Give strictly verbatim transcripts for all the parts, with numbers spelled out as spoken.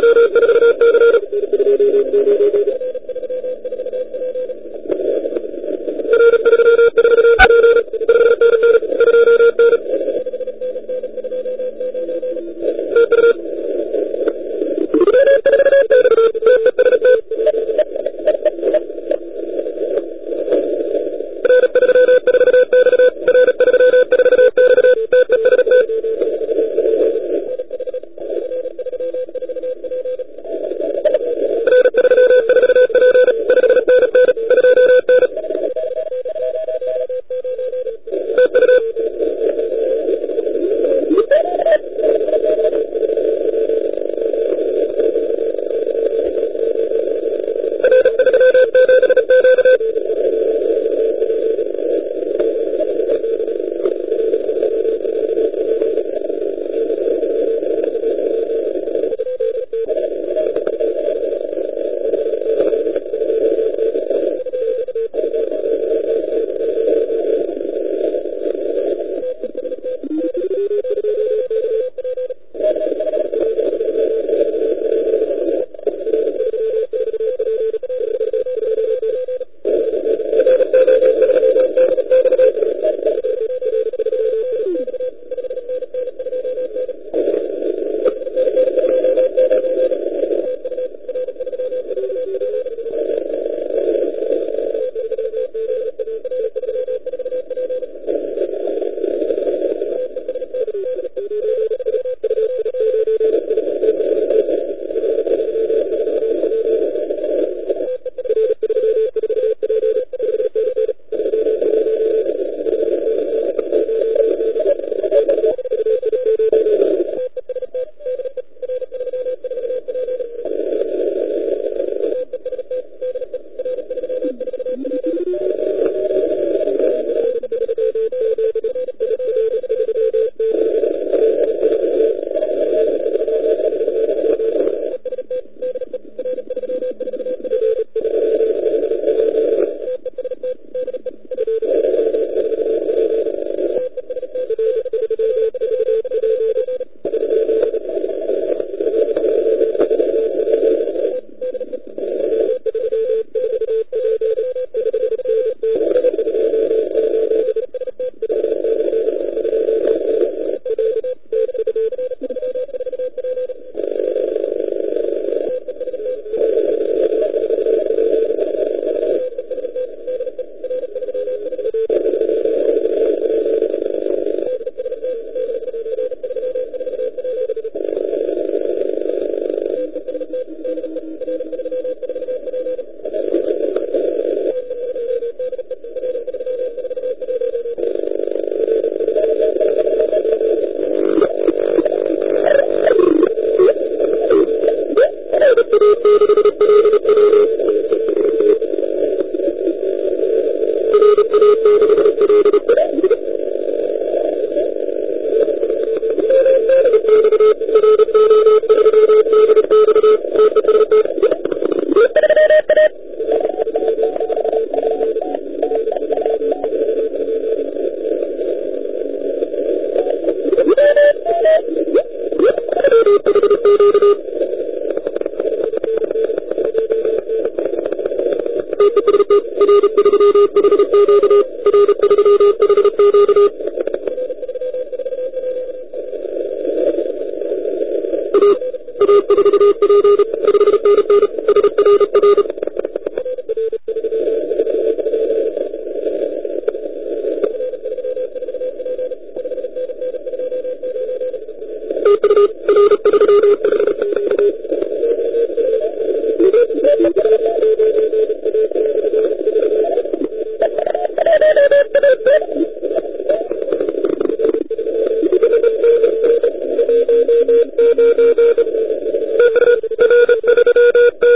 Thank you.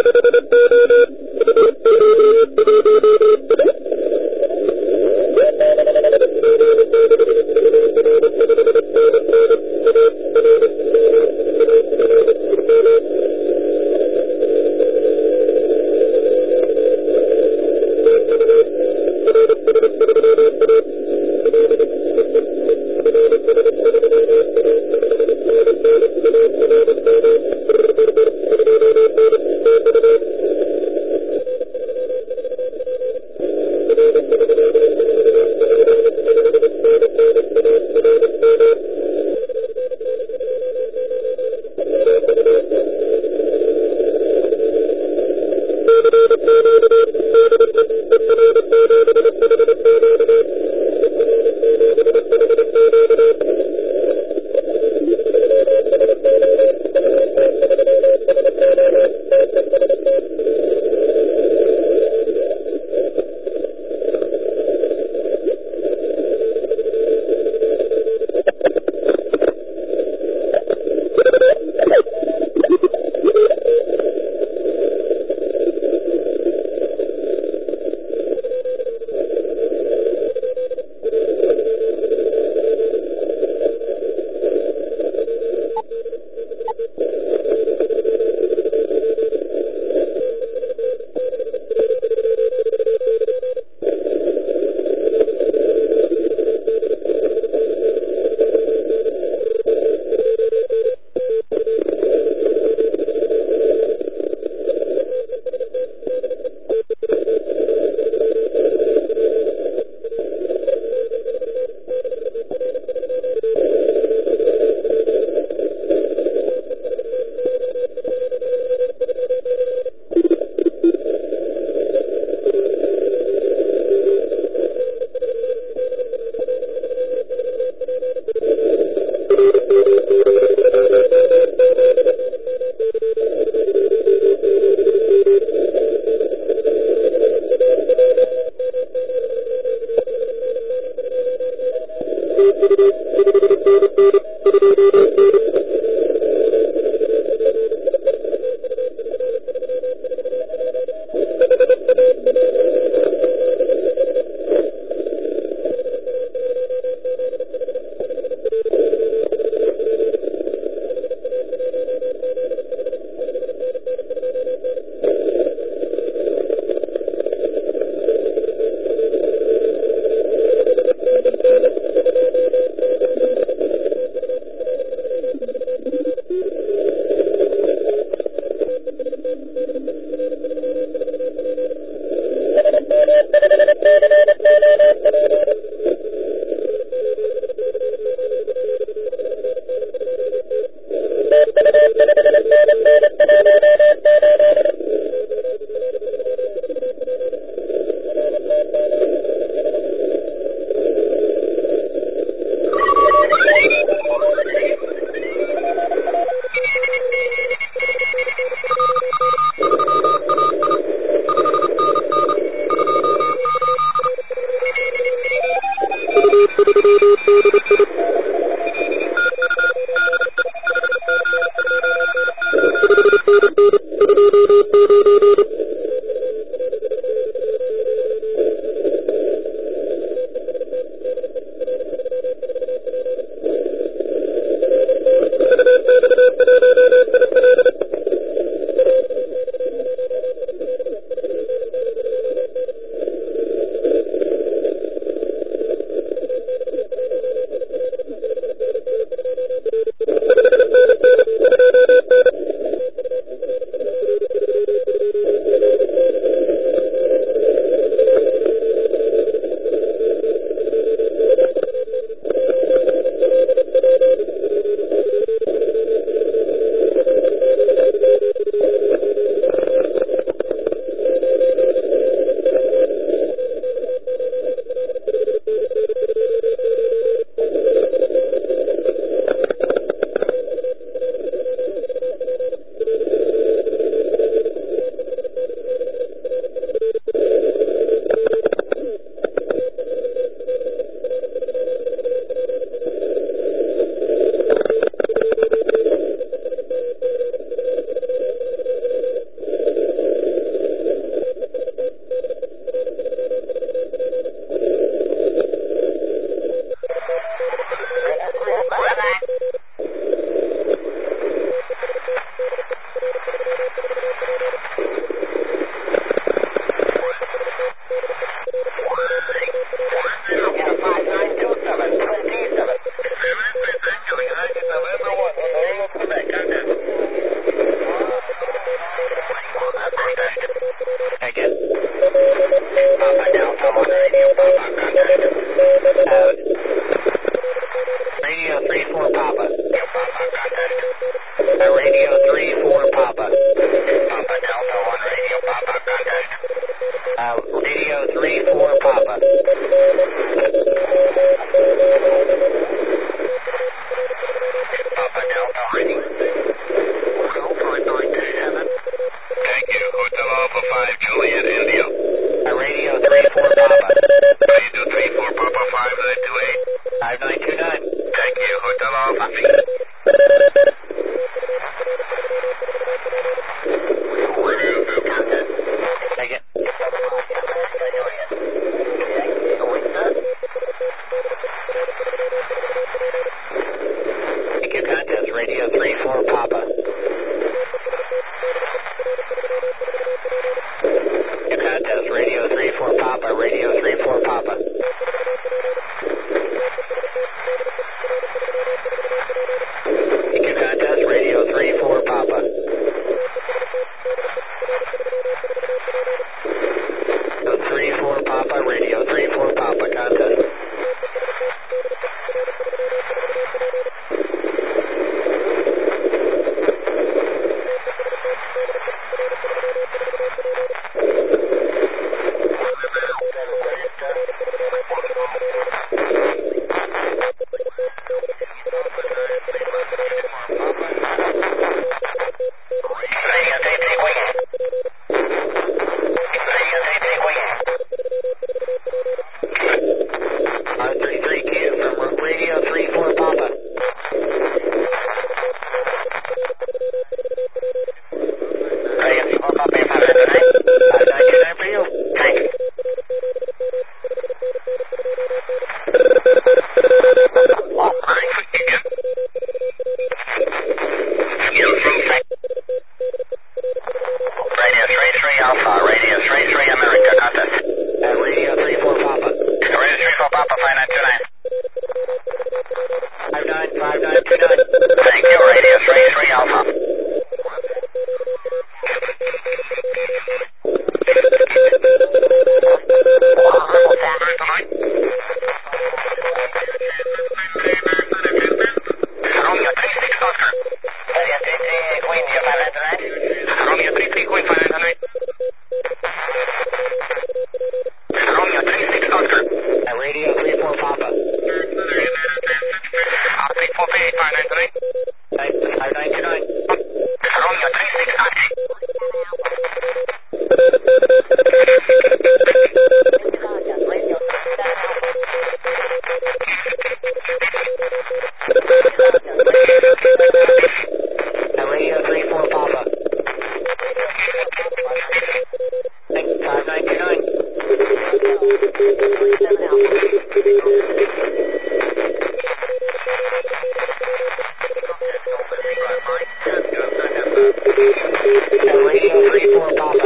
three four Papa.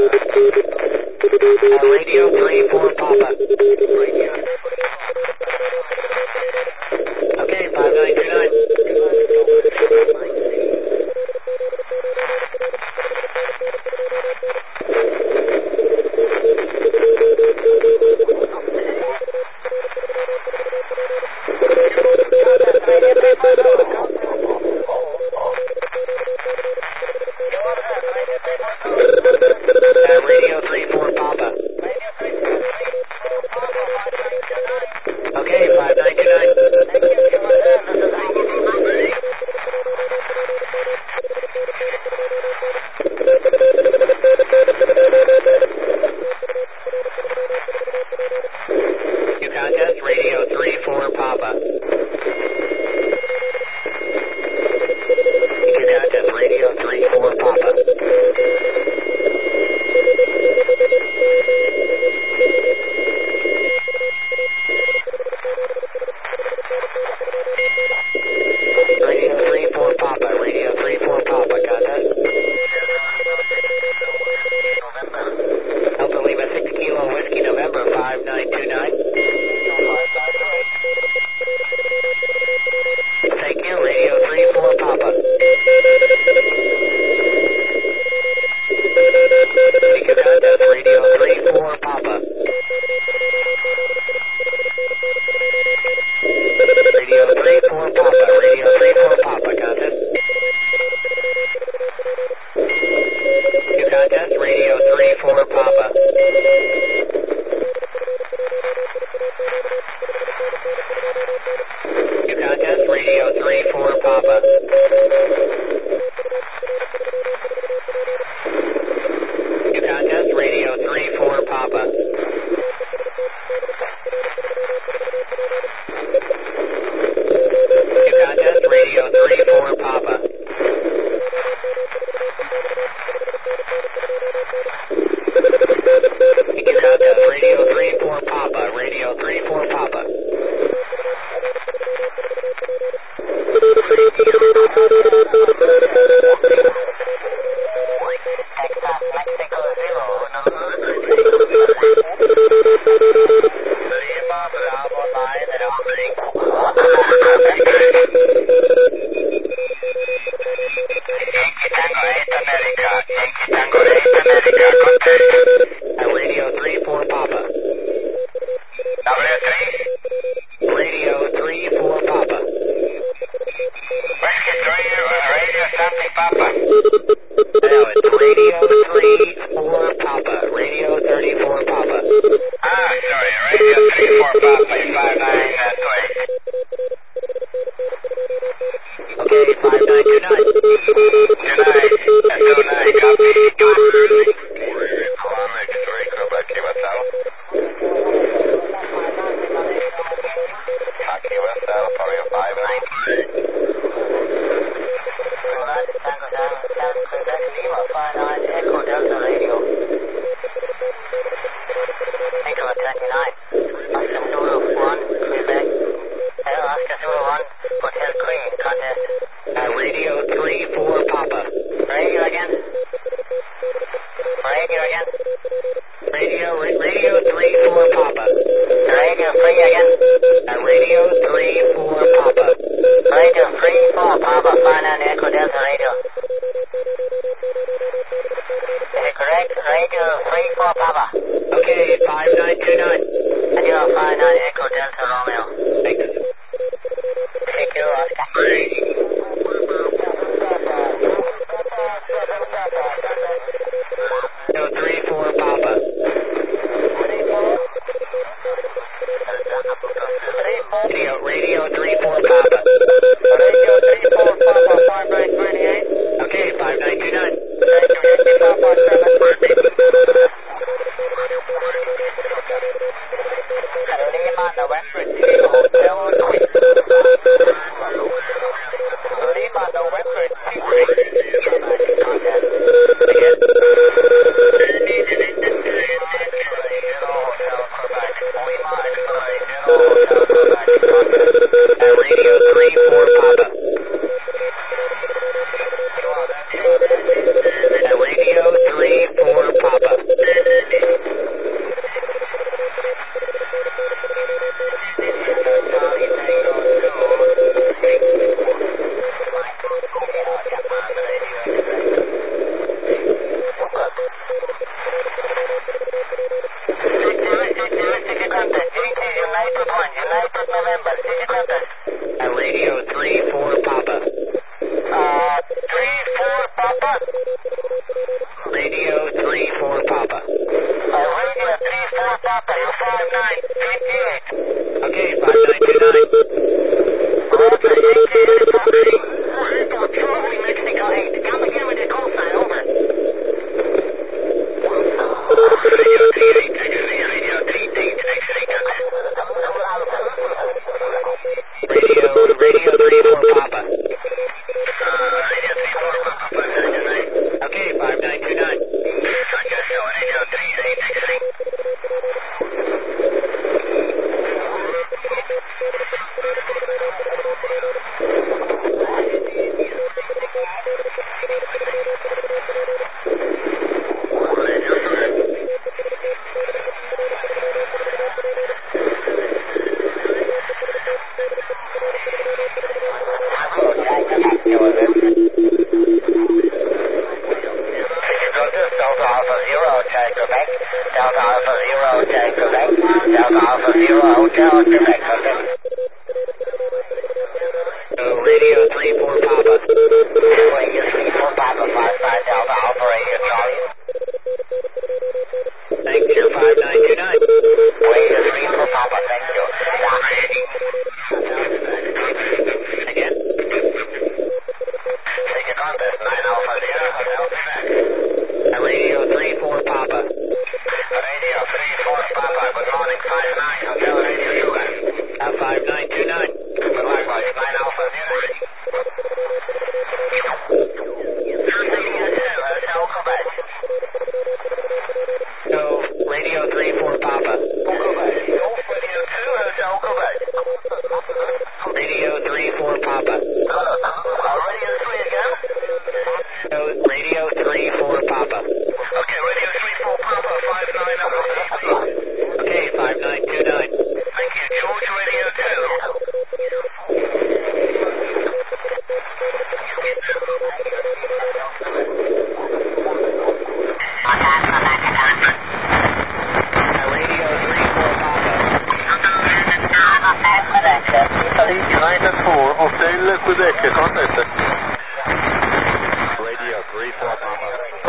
Uh, radio three four Papa. Okay, five nine three nine. Uh, radio three four Papa.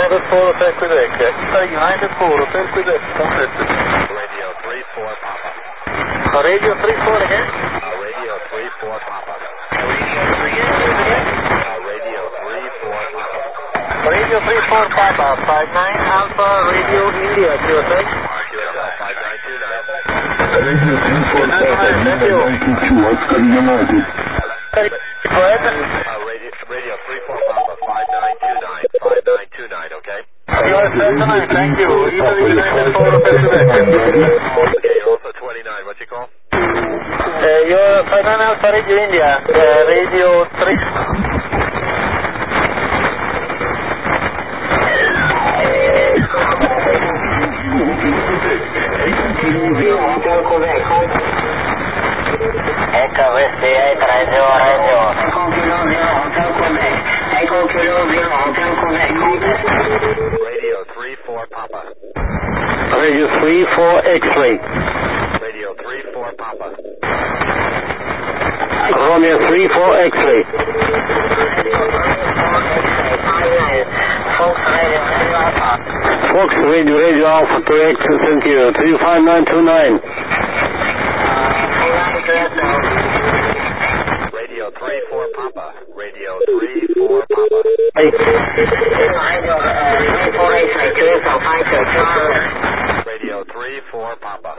United four Hotel Quebec. Ita United four Hotel Quebec. Radio three four Papa. Radio three four again? Uh, radio three four Papa. Radio three Uh, radio three four Papa. Radio three four Papa. five nine Alpha Radio India. Q S X. Q S L five nine two nine. Radio three four Papa. Oscar United. Go ahead. Uh, radio, radio three four Papa. five nine two nine. five nine two nine, okay? U S twenty-nine, thank you. Ita United four Hotel Quebec. Okay, you're also twenty-nine. What's your call? Uh, you're five nine Alpha Radio India. Uh, radio three. Hotel Quebec. Echo Whiskey eight, radio, radio. Echo Kilo Zero Hotel Quebec. Echo Kilo Zero Hotel Quebec. Radio three four Papa. Radio three four X-ray. Radio three four Papa. Romeo three four X-ray. Fox Radio, Radio Alpha. Fox Radio, Radio Alpha, correct, thank you. three five nine two nine. Radio three four Papa. Radio three four Papa. Hey. Radio three four Papa.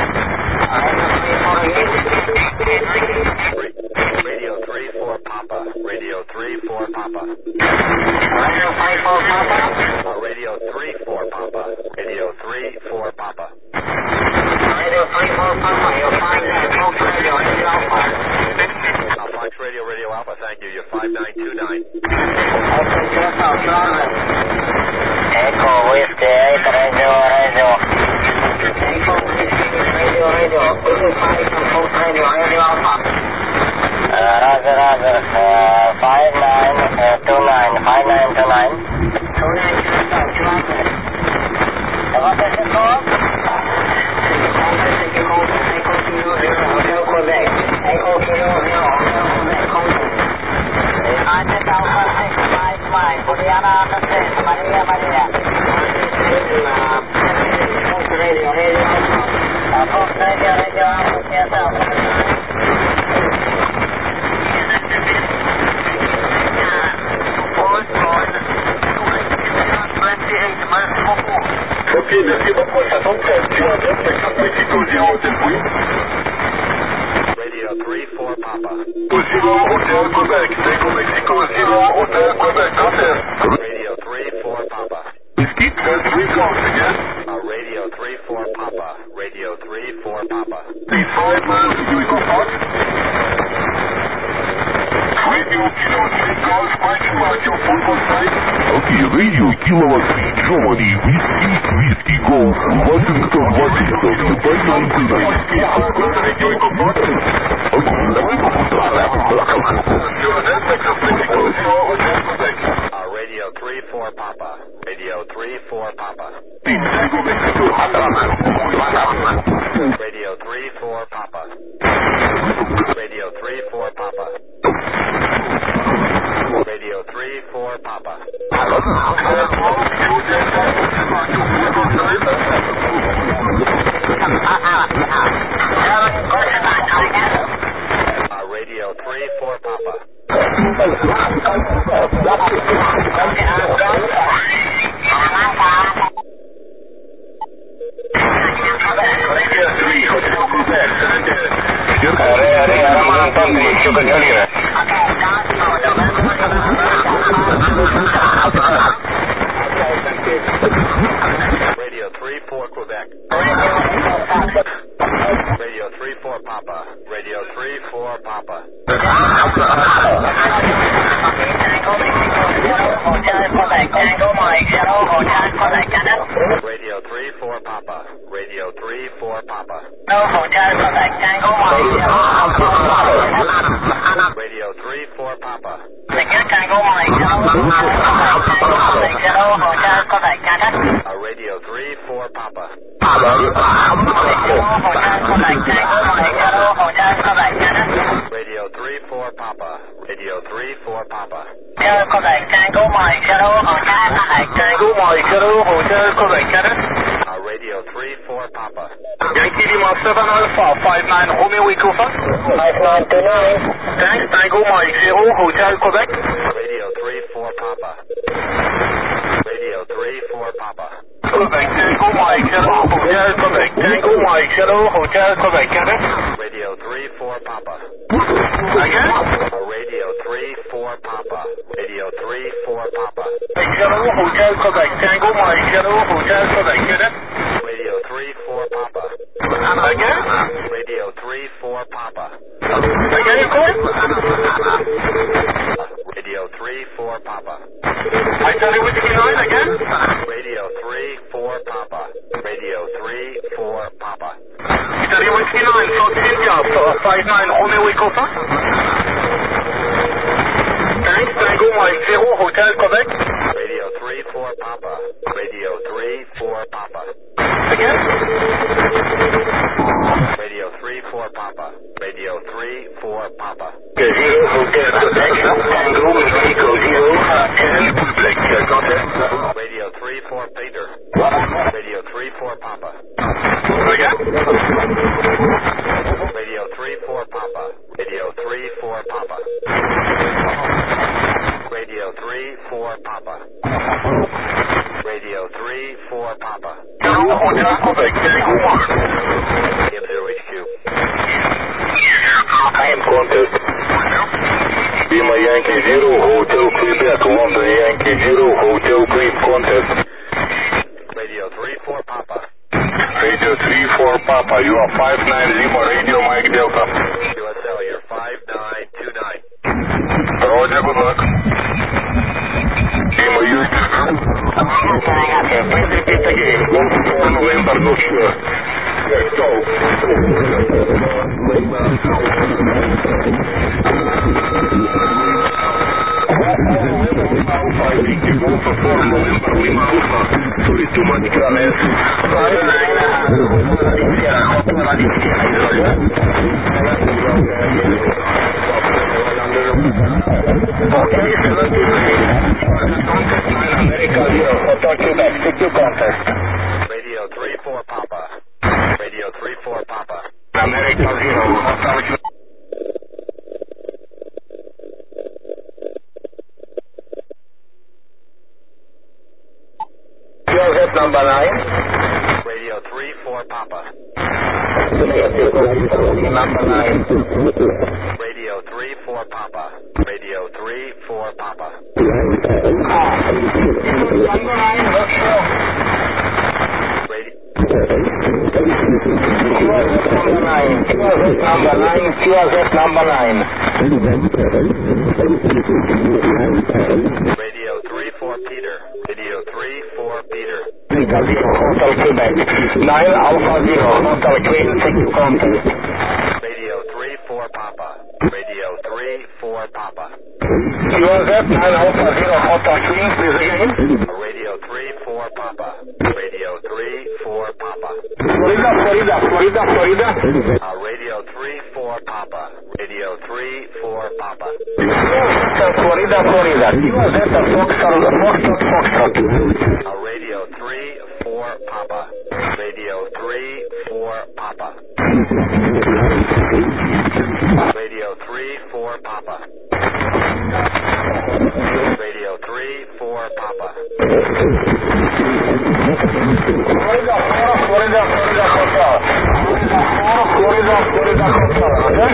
Radio three four Papa. Radio three four Papa. Radio five four Papa. Uh, radio three four Papa. Radio three four Papa. Radio three four Papa, you're five nine, Fox Radio, Radio Alpha. Uh, Fox Radio, Radio Alpha, thank you. You're five nine two nine. Echo Delta, Charlie. Echo Whiskey eight, radio, radio. Echo Whiskey Radio, radio. five nine, Fox Radio, Radio Alpha. Uh, Roger, Roger. Uh, five nine two nine, five nine two nine. two nine Delta, Charlie. What is it called? Echo Kilo Zero Hotel Quebec. Echo Kilo Zero Hotel Quebec. United Alpha six five nine. Juliana understand. Maria, Maria. Fox Radio, Radio Alpha. Fox Radio, Radio Alpha, Q S L. Ok, merci beaucoup. Ça tombe très bien. Mexico Zero Hotel Queen. Radio three four Papa. Zero Hotel Quebec. Echo Mexico Zero Hotel Quebec. Radio three four Papa. Whiskey three calls again. Uh, radio three four Papa. Radio three four Papa. Please five miles to Echo Fox. Radio Kilo three calls. Parking lot your football site. Okay, Radio Kilo three. Germany. Whiskey Whiskey Golf. Washington Washington. five nine two nine. Radio Echo Fox. Okay, Uh, radio three four Papa. Radio three four Papa. Radio three four Papa. Radio three four Papa. Radio three four Papa. Uh, radio three four Papa. Radio three four Quebec. Radio three four Papa. Radio three four Papa. Radio three four Papa. Radio three four Papa. Radio three four Papa. Uh, radio three four Papa. Radio three four Papa. Radio three four Papa. Quebec, Tango Mike, Shadow, Hotel, Tango Mike, hello, Hotel Quebec, Canada. Uh, radio three four Papa. Yankee Lima seven Alpha, five nine Romeo Echo five. five nine two nine. Thanks, Tango Mike zero, Hotel Quebec. Radio three four Papa. Radio three four Papa. Quebec, Tango Mike, hello, Hotel Quebec. Tango Mike, hello, Hotel Quebec, Canada. Radio three four Papa. Again? Uh, radio three four Papa. Radio three four Papa. Hello, Hotel Quebec. Tango Mike, hello, Hotel Quebec, Canada. Radio three four Papa. Again? Radio three four Papa. Again, you call? Radio three four Papa. I tell you whiskey nine again? Radio three four Papa. Radio three four Papa. Italy whiskey nine, South India, five nine Romeo Echo five. Thanks, Tango Mike zero, Hotel Quebec. Radio three four Papa. Radio three four Papa. Again? Radio three four Papa. Radio three four Papa. zero, Hotel Quebec. Tango Mexico zero, Hotel Quebec. Contact. Radio three four Peter. Radio three four Papa. Again? Radio three four Papa. Radio three four Papa. Radio three four Papa. Radio three four Papa. Hello, Hotel Quebec. Tango Mike. M zero H Q. I am contact. Lima Yankee zero, Hotel Quebec. London Yankee zero, Hotel Quebec. Contact. Radio three four Papa. Radio three four Papa, you are five nine Lima, Radio Mike Delta. U S L, you're five nine two nine. Roger, good luck. Lima, you Repeat again. November, not sure. Yes, go. I think you go for four November, Lima Alpha. Sorry, too much comments. Okay, America zero, Hotel Quebec, six two contest. Radio three four Papa. Radio three four Papa. America zero, Hotel Quebec. Joseph number nine. Radio three four Papa. Number nine. Radio three four Papa. Radio three four Papa. Number nine, not sure. Radio Number nine. Number nine. Joseph number nine. Radio three four Peter. Radio three four Peter. Hotel Quebec. nine Alpha zero. Hotel Queen, six contest. Radio three four Papa. Radio three four Papa. Joseph nine Alpha zero. Hotel Queen, please again. Radio three four Papa. Radio three four Papa. Florida, Florida, Florida, Florida. Uh, radio three four Papa. Radio three four Papa. Florida, Florida. Joseph Foxtrot, Foxtrot, Foxtrot. Uh, radio three four Papa. Radio three four Papa. Radio three four Papa. Radio three four Papa. Florida, Florida, Florida, Hotel. Florida, Florida, Hotel. Okay?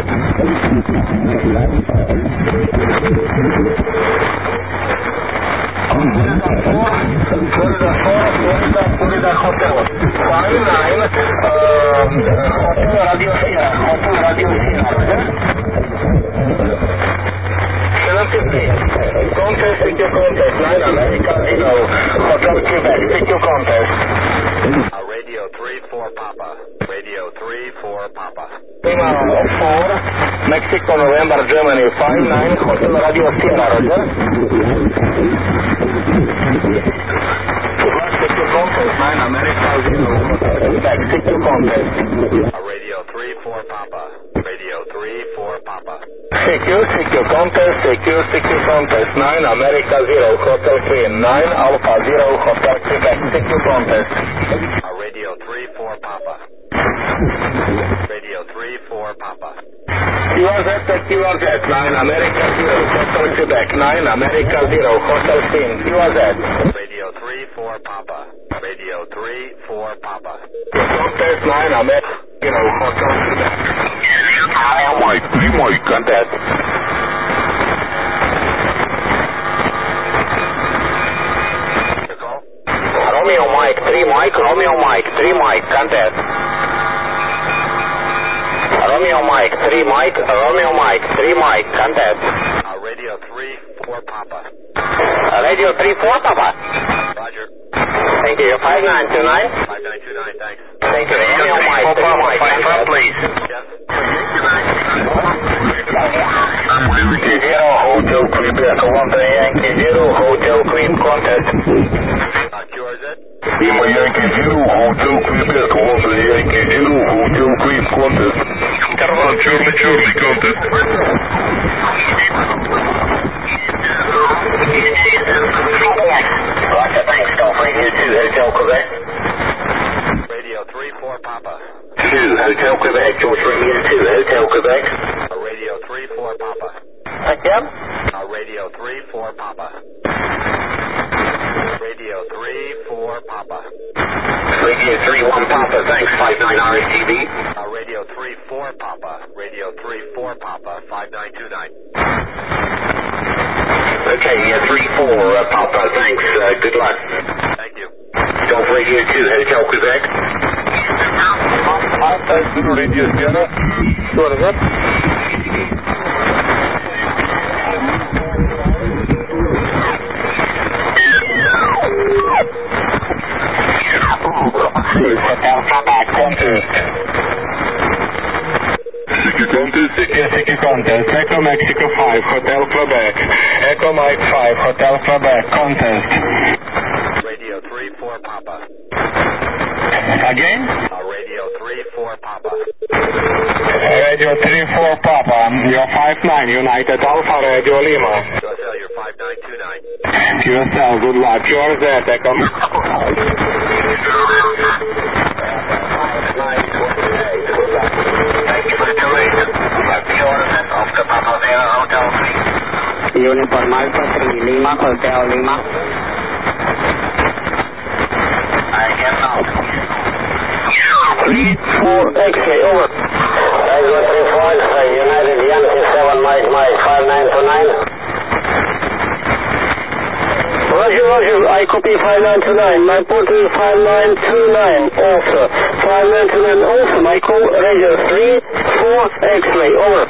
Florida four, Florida, Florida Hotel. five nine, uh, Hotel Radio Sierra, Hotel Radio Sierra, okay? seven fifty. Contest, take your contest. nine America zero, Hotel Quebec, take your contest. Uh, radio three four Papa. Radio three four Papa. Lima four, Mexico, November, Germany, five nine, Hotel Radio Sierra, Roger. Take your contest. nine America zero, Hotel Quebec, take your contest. Uh, radio three four Papa. Radio three four Papa. Secure, secure contest, C Q C Q contest, nine, America zero, Hotel Queen, nine, Alpha zero, Hotel Quebec, C Q contest. Uh, radio three four Papa. Radio three four Papa. Q R Z, Q R Z, nine, America zero, Hotel Quebec, nine, America zero, Hotel Queen, Q R Z. Radio three four Papa. Radio three four Papa. Contest, nine, America zero, Hotel Quebec. Mike, three Mike, Contest. Romeo Mike, three Mike, Romeo Mike, three Mike, contest. Romeo Mike, three Mike, Romeo Mike, three Mike, contest. Uh, radio three four Papa. Uh, radio three four Papa. Roger. Thank you. five nine two nine. five nine two nine, thanks. Thank you. Romeo Mike, three Mike, contest. Please. Yes. Yankee zero, Hotel Quebec, London, Yankee zero, Hotel Queen, contest. Uh, Q R Z? Lima Yankee zero, Hotel Quebec, London, Yankee zero, Hotel Queen, contest. Interval, Charlie, Charlie, contest. Roger, thanks, Golf Radio two, Hotel Quebec. Radio three four Papa. two, Hotel Quebec, George Radio two, Hotel Quebec. Uh, radio three four Papa. Again? Uh, radio three four Papa. Radio three four Papa. Radio three one Papa, thanks, five nine R S T B. Uh, radio three four Papa. Radio three four Papa, five nine two nine. Okay, uh, three four uh, Papa, thanks, uh, good luck. Thank you. Golf Radio two, Hotel Quebec. Radio Sierra. What is it? Hotel Quebec, contest. C Q contest. Yes, C Q contest. Echo Mexico five, Hotel Quebec. Echo Mike five, Hotel Quebec, contest. Radio three four Papa. Again? Uh, radio three four Papa. Radio three four Papa, you're five nine, United Alpha, Radio Lima. Q S L, you're five nine two nine. Q S L, good luck. Q R Z, Echo. Thank you for the duration. Q R Z, Oscar Papa Zero, Hotel three. Uniform Alpha three, Lima, Hotel Lima. I get out. three four X-ray, over. Radio three four X-ray, United Yankee seven, Mike Mike, five nine two nine. Roger, Roger, I copy five nine two nine. My port is five nine two nine, also. five nine two nine, also. My call, radio three four X-ray, over.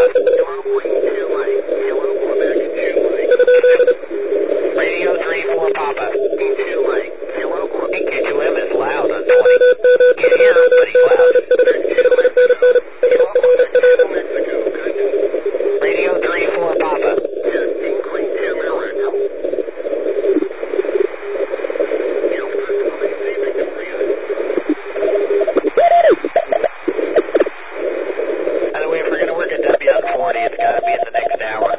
Papa. Radio three four Papa. I think K two M is loud on twenty. Can't hear him, but he's loud. Radio three four Papa. By the way, if we're going to work a W on forty, it's got to be in the next hour.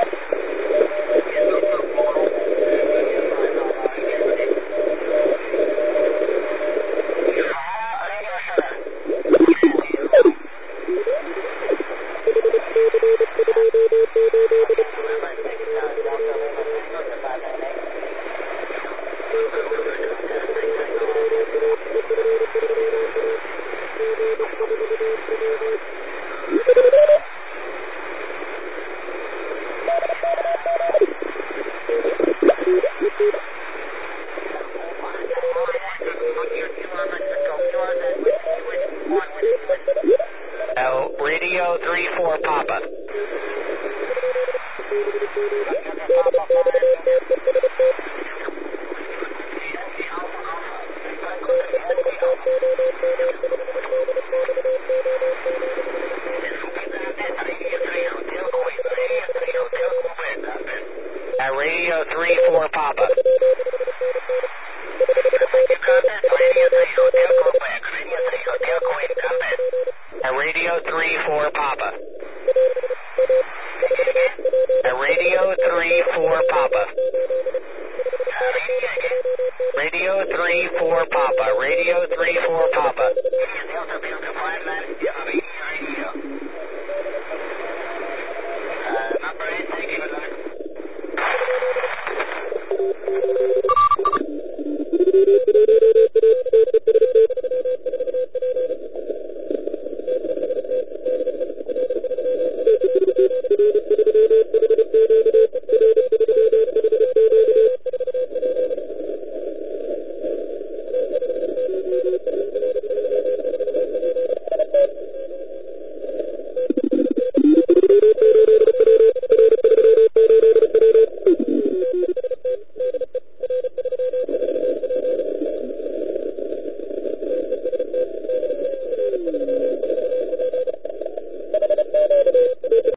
Now, Radio three four Papa. At Radio three four Papa.